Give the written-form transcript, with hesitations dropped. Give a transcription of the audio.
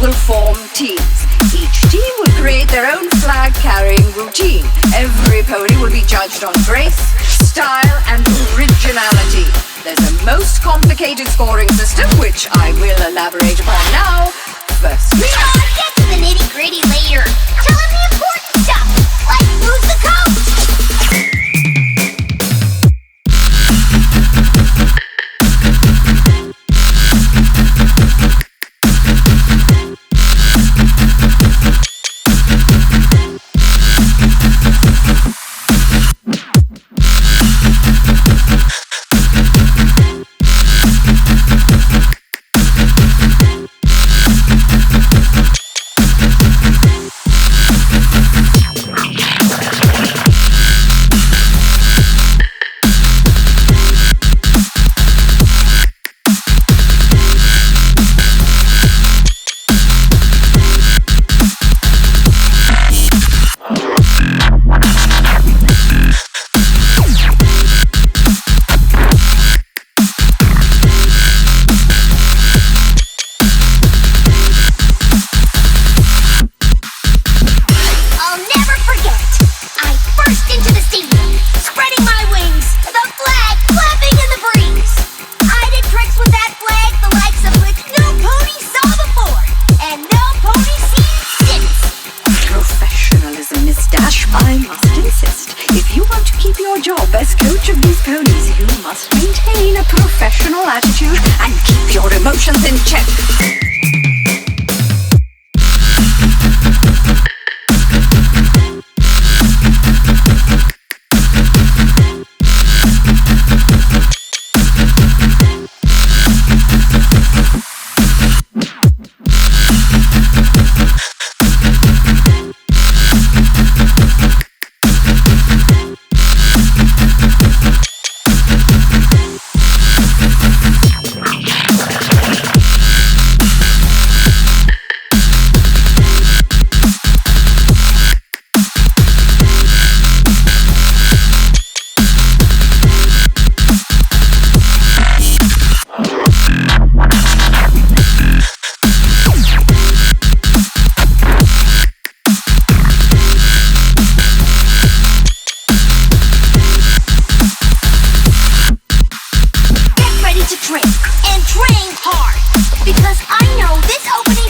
will form teams. Each team will create their own flag-carrying routine. Every pony will be judged on grace, style, and originality. There's a most complicated scoring system, which I will elaborate upon now. Firstly, I'll get to the nitty-gritty later. Tell him the important stuff, like who's the coach? I must insist, if you want to keep your job as coach of these ponies, you must maintain a professional attitude and keep your emotions in check. Drink and train hard, because I know this opening